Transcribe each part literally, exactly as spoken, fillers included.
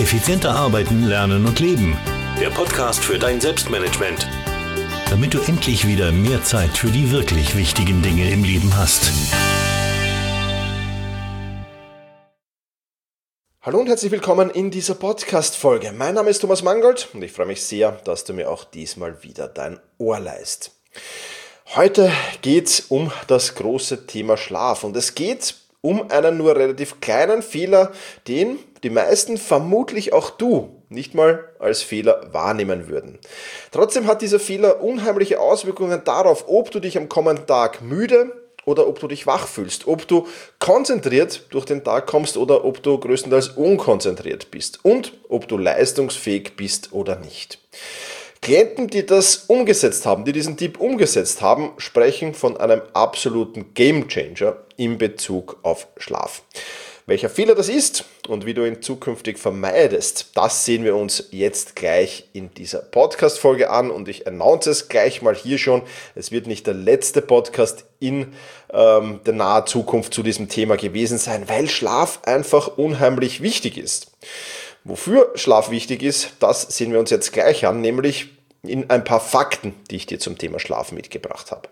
Effizienter arbeiten, lernen und leben. Der Podcast für dein Selbstmanagement. Damit du endlich wieder mehr Zeit für die wirklich wichtigen Dinge im Leben hast. Hallo und herzlich willkommen in dieser Podcast-Folge. Mein Name ist Thomas Mangold und ich freue mich sehr, dass du mir auch diesmal wieder dein Ohr leihst. Heute geht es um das große Thema Schlaf und es geht um einen nur relativ kleinen Fehler, den die meisten, vermutlich auch du, nicht mal als Fehler wahrnehmen würden. Trotzdem hat dieser Fehler unheimliche Auswirkungen darauf, ob du dich am kommenden Tag müde oder ob du dich wach fühlst, ob du konzentriert durch den Tag kommst oder ob du größtenteils unkonzentriert bist und ob du leistungsfähig bist oder nicht. Klienten, die das umgesetzt haben, die diesen Tipp umgesetzt haben, sprechen von einem absoluten Gamechanger in Bezug auf Schlaf. Welcher Fehler das ist und wie du ihn zukünftig vermeidest, das sehen wir uns jetzt gleich in dieser Podcast-Folge an und ich announce es gleich mal hier schon. Es wird nicht der letzte Podcast in ähm, der nahen Zukunft zu diesem Thema gewesen sein, weil Schlaf einfach unheimlich wichtig ist. Wofür Schlaf wichtig ist, das sehen wir uns jetzt gleich an, nämlich in ein paar Fakten, die ich dir zum Thema Schlaf mitgebracht habe.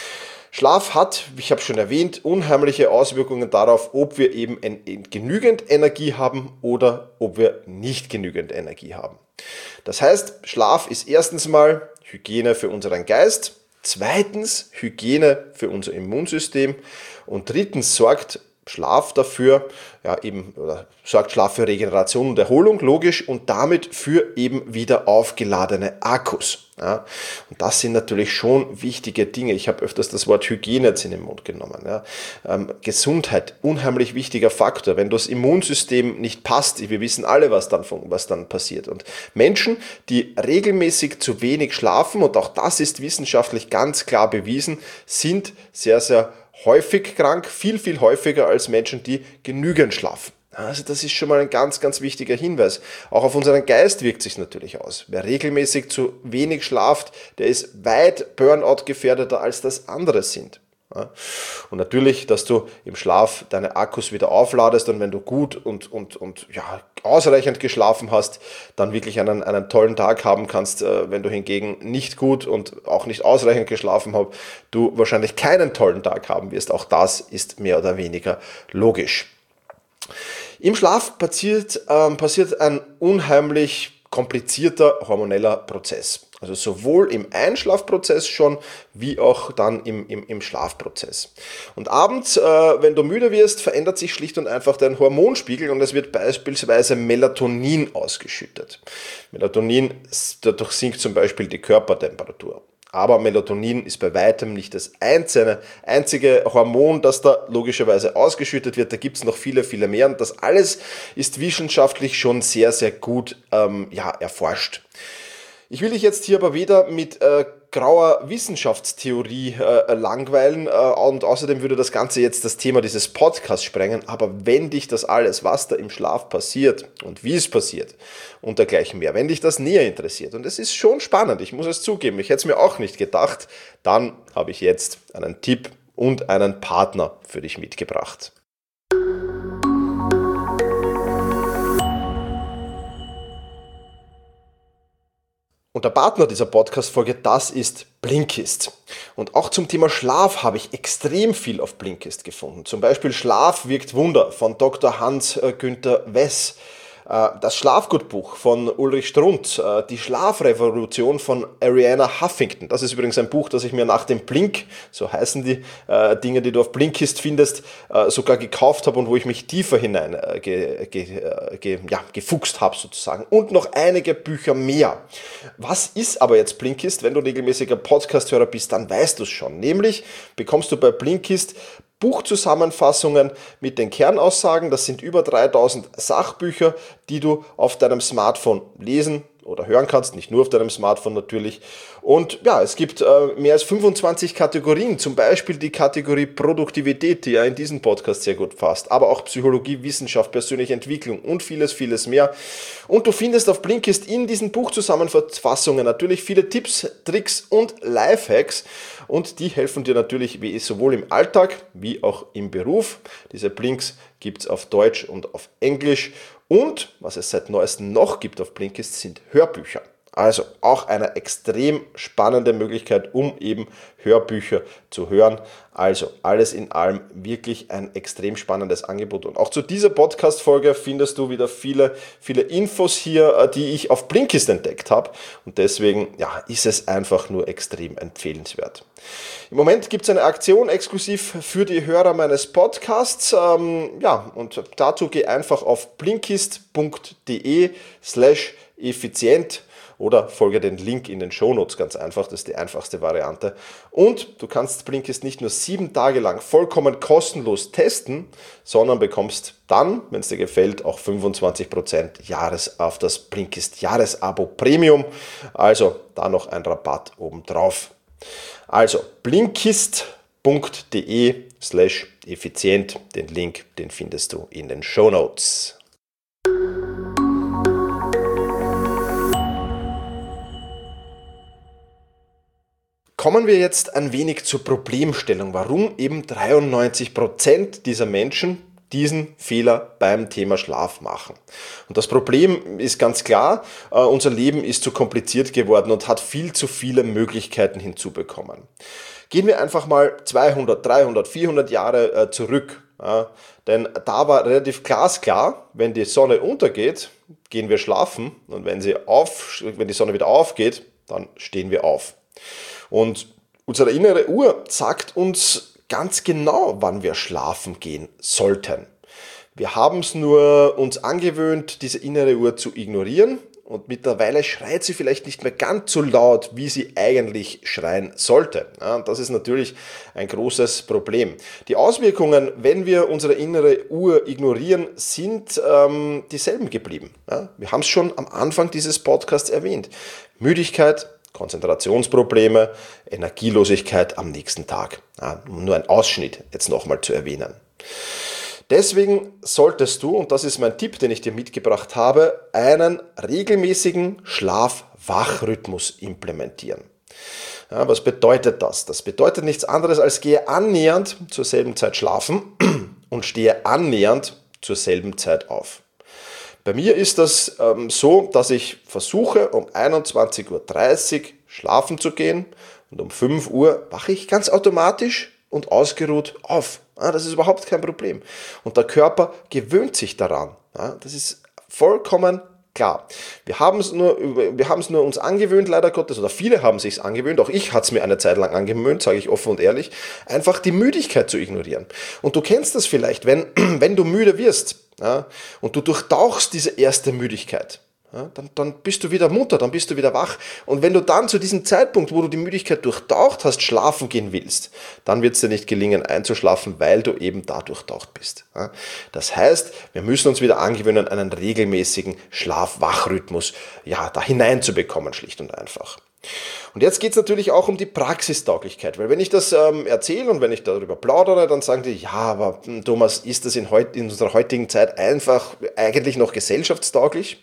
Schlaf hat, ich habe schon erwähnt, unheimliche Auswirkungen darauf, ob wir eben genügend Energie haben oder ob wir nicht genügend Energie haben. Das heißt, Schlaf ist erstens mal Hygiene für unseren Geist, zweitens Hygiene für unser Immunsystem und drittens sorgt Schlaf dafür, ja eben, oder sorgt Schlaf für Regeneration und Erholung, logisch, und damit für eben wieder aufgeladene Akkus. Ja. Und das sind natürlich schon wichtige Dinge. Ich habe öfters das Wort Hygiene jetzt in den Mund genommen. Ja. Ähm, Gesundheit, unheimlich wichtiger Faktor. Wenn das Immunsystem nicht passt, wir wissen alle, was dann, was dann passiert. Und Menschen, die regelmäßig zu wenig schlafen, und auch das ist wissenschaftlich ganz klar bewiesen, sind sehr, sehr häufig krank, viel, viel häufiger als Menschen, die genügend schlafen. Also das ist schon mal ein ganz, ganz wichtiger Hinweis. Auch auf unseren Geist wirkt sich natürlich aus. Wer regelmäßig zu wenig schlaft, der ist weit Burnout gefährdeter, als das andere sind. Und natürlich, dass du im Schlaf deine Akkus wieder aufladest und wenn du gut und, und, und ja, ausreichend geschlafen hast, dann wirklich einen, einen tollen Tag haben kannst. Wenn du hingegen nicht gut und auch nicht ausreichend geschlafen hast, du wahrscheinlich keinen tollen Tag haben wirst. Auch das ist mehr oder weniger logisch. Im Schlaf passiert, ähm, passiert ein unheimlich komplizierter hormoneller Prozess. Also sowohl im Einschlafprozess schon, wie auch dann im, im, im Schlafprozess. Und abends, äh, wenn du müde wirst, verändert sich schlicht und einfach dein Hormonspiegel und es wird beispielsweise Melatonin ausgeschüttet. Melatonin, dadurch sinkt zum Beispiel die Körpertemperatur. Aber Melatonin ist bei weitem nicht das einzige, einzige Hormon, das da logischerweise ausgeschüttet wird. Da gibt es noch viele, viele mehr. Und das alles ist wissenschaftlich schon sehr, sehr gut ähm, ja, erforscht. Ich will dich jetzt hier aber weder mit äh, grauer Wissenschaftstheorie äh, langweilen äh, und außerdem würde das Ganze jetzt das Thema dieses Podcasts sprengen, aber wenn dich das alles, was da im Schlaf passiert und wie es passiert und dergleichen mehr, wenn dich das näher interessiert und es ist schon spannend, ich muss es zugeben, ich hätte es mir auch nicht gedacht, dann habe ich jetzt einen Tipp und einen Partner für dich mitgebracht. Und der Partner dieser Podcast-Folge, das ist Blinkist. Und auch zum Thema Schlaf habe ich extrem viel auf Blinkist gefunden. Zum Beispiel Schlaf wirkt Wunder von Doktor Hans-Günther Wess. Das Schlafgutbuch von Ulrich Strunz, die Schlafrevolution von Arianna Huffington. Das ist übrigens ein Buch, das ich mir nach dem Blink, so heißen die äh, Dinge, die du auf Blinkist findest, äh, sogar gekauft habe und wo ich mich tiefer hinein äh, ge, ge, ge, ja, gefuchst habe sozusagen. Und noch einige Bücher mehr. Was ist aber jetzt Blinkist? Wenn du regelmäßiger Podcast-Hörer bist, dann weißt du es schon. Nämlich bekommst du bei Blinkist Buchzusammenfassungen mit den Kernaussagen. Das sind über dreitausend Sachbücher, die du auf deinem Smartphone lesen oder hören kannst, nicht nur auf deinem Smartphone natürlich. Und ja, es gibt äh, mehr als fünfundzwanzig Kategorien, zum Beispiel die Kategorie Produktivität, die ja in diesem Podcast sehr gut passt, aber auch Psychologie, Wissenschaft, persönliche Entwicklung und vieles, vieles mehr. Und du findest auf Blinkist in diesen Buchzusammenfassungen natürlich viele Tipps, Tricks und Lifehacks und die helfen dir natürlich wie sowohl im Alltag wie auch im Beruf. Diese Blinks gibt es auf Deutsch und auf Englisch Und was es seit neuestem noch gibt auf Blinkist sind Hörbücher. Also auch eine extrem spannende Möglichkeit, um eben Hörbücher zu hören. Also alles in allem wirklich ein extrem spannendes Angebot. Und auch zu dieser Podcast-Folge findest du wieder viele, viele Infos hier, die ich auf Blinkist entdeckt habe. Und deswegen ja, ist es einfach nur extrem empfehlenswert. Im Moment gibt es eine Aktion exklusiv für die Hörer meines Podcasts. Ähm, ja, und dazu geh einfach auf blinkist.de slash effizient oder folge den Link in den Shownotes, ganz einfach, das ist die einfachste Variante. Und du kannst Blinkist nicht nur sieben Tage lang vollkommen kostenlos testen, sondern bekommst dann, wenn es dir gefällt, auch fünfundzwanzig Prozent Jahres auf das Blinkist Jahresabo Premium. Also da noch ein Rabatt obendrauf. Also blinkist.de slash effizient, den Link, den findest du in den Shownotes. Kommen wir jetzt ein wenig zur Problemstellung, warum eben dreiundneunzig Prozent dieser Menschen diesen Fehler beim Thema Schlaf machen. Und das Problem ist ganz klar, äh, unser Leben ist zu kompliziert geworden und hat viel zu viele Möglichkeiten hinzubekommen. Gehen wir einfach mal zweihundert, dreihundert, vierhundert Jahre äh, zurück, ja, denn da war relativ glasklar, wenn die Sonne untergeht, gehen wir schlafen und wenn, sie auf, wenn die Sonne wieder aufgeht, dann stehen wir auf. Und unsere innere Uhr sagt uns ganz genau, wann wir schlafen gehen sollten. Wir haben es nur uns angewöhnt, diese innere Uhr zu ignorieren und mittlerweile schreit sie vielleicht nicht mehr ganz so laut, wie sie eigentlich schreien sollte. Ja, das ist natürlich ein großes Problem. Die Auswirkungen, wenn wir unsere innere Uhr ignorieren, sind ähm, dieselben geblieben. Ja, wir haben es schon am Anfang dieses Podcasts erwähnt. Müdigkeit, Konzentrationsprobleme, Energielosigkeit am nächsten Tag. Ja, um nur ein Ausschnitt jetzt nochmal zu erwähnen. Deswegen solltest du, und das ist mein Tipp, den ich dir mitgebracht habe, einen regelmäßigen Schlaf-Wach-Rhythmus implementieren. Ja, was bedeutet das? Das bedeutet nichts anderes als gehe annähernd zur selben Zeit schlafen und stehe annähernd zur selben Zeit auf. Bei mir ist das ähm, so, dass ich versuche, um einundzwanzig Uhr dreißig schlafen zu gehen und um fünf Uhr wache ich ganz automatisch und ausgeruht auf. Ja, das ist überhaupt kein Problem. Und der Körper gewöhnt sich daran. Ja, das ist vollkommen klar. Wir haben es nur, wir haben es nur uns angewöhnt, leider Gottes, oder viele haben sich es angewöhnt, auch ich hatte es mir eine Zeit lang angewöhnt, sage ich offen und ehrlich, einfach die Müdigkeit zu ignorieren. Und du kennst das vielleicht, wenn, wenn du müde wirst, ja, und du durchtauchst diese erste Müdigkeit, ja, dann, dann bist du wieder munter, dann bist du wieder wach. Und wenn du dann zu diesem Zeitpunkt, wo du die Müdigkeit durchtaucht hast, schlafen gehen willst, dann wird es dir nicht gelingen einzuschlafen, weil du eben da durchtaucht bist. Ja. Das heißt, wir müssen uns wieder angewöhnen, einen regelmäßigen Schlaf-Wach-Rhythmus ja, da hineinzubekommen, schlicht und einfach. Und jetzt geht es natürlich auch um die Praxistauglichkeit, weil wenn ich das ähm, erzähle und wenn ich darüber plaudere, dann sagen die, ja, aber Thomas, ist das in, heut, in unserer heutigen Zeit einfach eigentlich noch gesellschaftstauglich?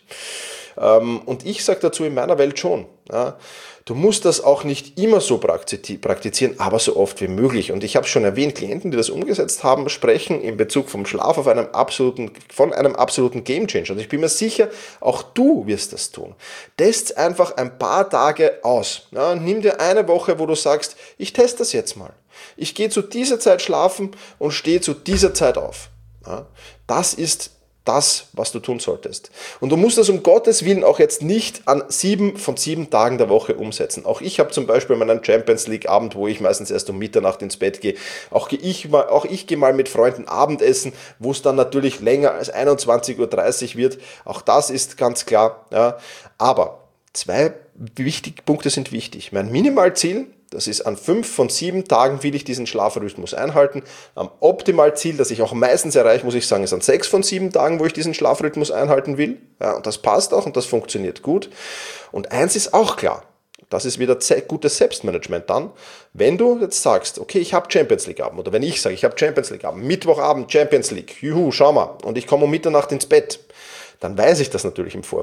Ähm, und ich sage dazu in meiner Welt schon. Ja, du musst das auch nicht immer so praktizieren, aber so oft wie möglich. Und ich habe schon erwähnt, Klienten, die das umgesetzt haben, sprechen in Bezug vom Schlaf auf einem absoluten, von einem absoluten Gamechanger. Und ich bin mir sicher, auch du wirst das tun. Test einfach ein paar Tage aus. Ja, nimm dir eine Woche, wo du sagst, ich teste das jetzt mal. Ich gehe zu dieser Zeit schlafen und stehe zu dieser Zeit auf. Ja, das ist das, was du tun solltest. Und du musst das um Gottes Willen auch jetzt nicht an sieben von sieben Tagen der Woche umsetzen. Auch ich habe zum Beispiel meinen Champions League Abend, wo ich meistens erst um Mitternacht ins Bett gehe. Auch ich, auch ich gehe mal mit Freunden Abendessen, wo es dann natürlich länger als einundzwanzig Uhr dreißig wird. Auch das ist ganz klar. Ja. Aber zwei wichtige Punkte sind wichtig. Mein Minimalziel, das ist an fünf von sieben Tagen will ich diesen Schlafrhythmus einhalten. Am Optimalziel, das ich auch meistens erreiche, muss ich sagen, ist an sechs von sieben Tagen, wo ich diesen Schlafrhythmus einhalten will. Ja, und das passt auch und das funktioniert gut. Und eins ist auch klar, das ist wieder gutes Selbstmanagement dann, wenn du jetzt sagst, okay, ich habe Champions League Abend, oder wenn ich sage, ich habe Champions League Abend, Mittwochabend Champions League, juhu, schau mal, und ich komme um Mitternacht ins Bett, dann weiß ich das natürlich im Vorfeld.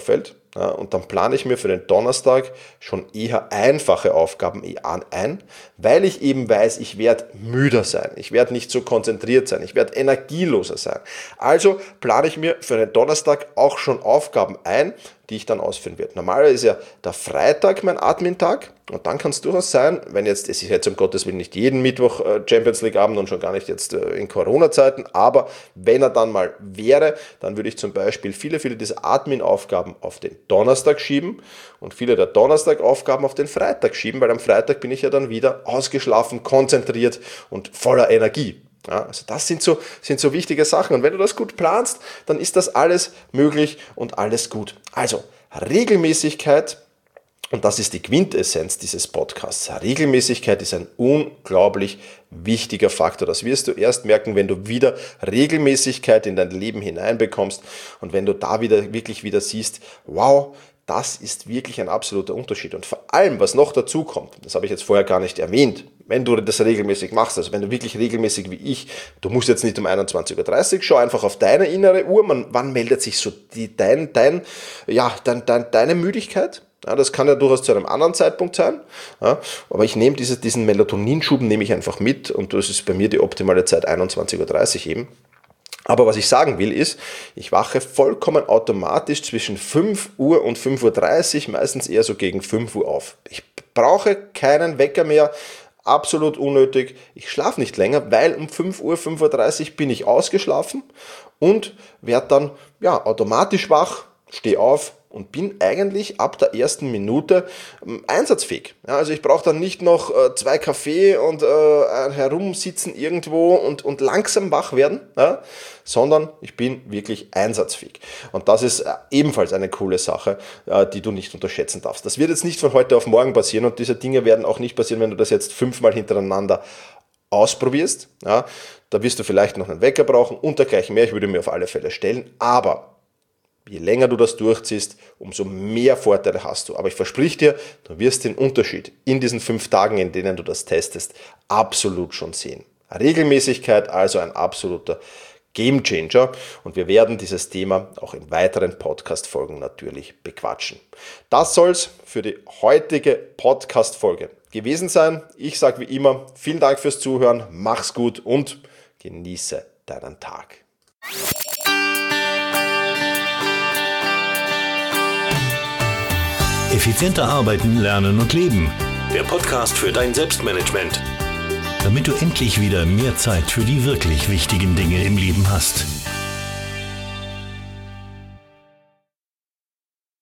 Ja, und dann plane ich mir für den Donnerstag schon eher einfache Aufgaben ein, weil ich eben weiß, ich werde müder sein, ich werde nicht so konzentriert sein, ich werde energieloser sein. Also plane ich mir für den Donnerstag auch schon Aufgaben ein, die ich dann ausführen werde. Normalerweise ist ja der Freitag mein Admin-Tag und dann kann es durchaus sein, wenn jetzt, es ist jetzt um Gottes Willen nicht jeden Mittwoch Champions League Abend und schon gar nicht jetzt in Corona-Zeiten, aber wenn er dann mal wäre, dann würde ich zum Beispiel viele, viele dieser Admin-Aufgaben auf den Donnerstag schieben und viele der Donnerstag-Aufgaben auf den Freitag schieben, weil am Freitag bin ich ja dann wieder ausgeschlafen, konzentriert und voller Energie. Ja, also das sind so, sind so wichtige Sachen und wenn du das gut planst, dann ist das alles möglich und alles gut. Also Regelmäßigkeit, und das ist die Quintessenz dieses Podcasts. Regelmäßigkeit ist ein unglaublich wichtiger Faktor. Das wirst du erst merken, wenn du wieder Regelmäßigkeit in dein Leben hineinbekommst und wenn du da wieder wirklich wieder siehst, wow, das ist wirklich ein absoluter Unterschied. Und vor allem, was noch dazu kommt, das habe ich jetzt vorher gar nicht erwähnt, wenn du das regelmäßig machst, also wenn du wirklich regelmäßig wie ich, du musst jetzt nicht um einundzwanzig Uhr dreißig, schau einfach auf deine innere Uhr, man, wann meldet sich so die, dein, dein, ja, dein, dein, deine Müdigkeit? Ja, das kann ja durchaus zu einem anderen Zeitpunkt sein, ja, aber ich nehme diese, diesen Melatoninschub nehme ich einfach mit und das ist bei mir die optimale Zeit einundzwanzig Uhr dreißig eben. Aber was ich sagen will ist, ich wache vollkommen automatisch zwischen fünf Uhr und fünf Uhr dreißig, meistens eher so gegen fünf Uhr auf. Ich brauche keinen Wecker mehr, absolut unnötig. Ich schlafe nicht länger, weil um fünf Uhr, fünf Uhr dreißig bin ich ausgeschlafen und werde dann ja, automatisch wach, stehe auf und bin eigentlich ab der ersten Minute ähm, einsatzfähig. Ja, also ich brauche dann nicht noch äh, zwei Kaffee und äh, herumsitzen irgendwo und, und langsam wach werden, ja, sondern ich bin wirklich einsatzfähig. Und das ist äh, ebenfalls eine coole Sache, äh, die du nicht unterschätzen darfst. Das wird jetzt nicht von heute auf morgen passieren und diese Dinge werden auch nicht passieren, wenn du das jetzt fünfmal hintereinander ausprobierst. Ja, da wirst du vielleicht noch einen Wecker brauchen und dergleichen mehr. Ich würde mir auf alle Fälle stellen, aber je länger du das durchziehst, umso mehr Vorteile hast du. Aber ich verspreche dir, du wirst den Unterschied in diesen fünf Tagen, in denen du das testest, absolut schon sehen. Regelmäßigkeit also ein absoluter Gamechanger und wir werden dieses Thema auch in weiteren Podcast-Folgen natürlich bequatschen. Das soll es für die heutige Podcast-Folge gewesen sein. Ich sage wie immer, vielen Dank fürs Zuhören, mach's gut und genieße deinen Tag. Effizienter arbeiten, lernen und leben. Der Podcast für dein Selbstmanagement. Damit du endlich wieder mehr Zeit für die wirklich wichtigen Dinge im Leben hast.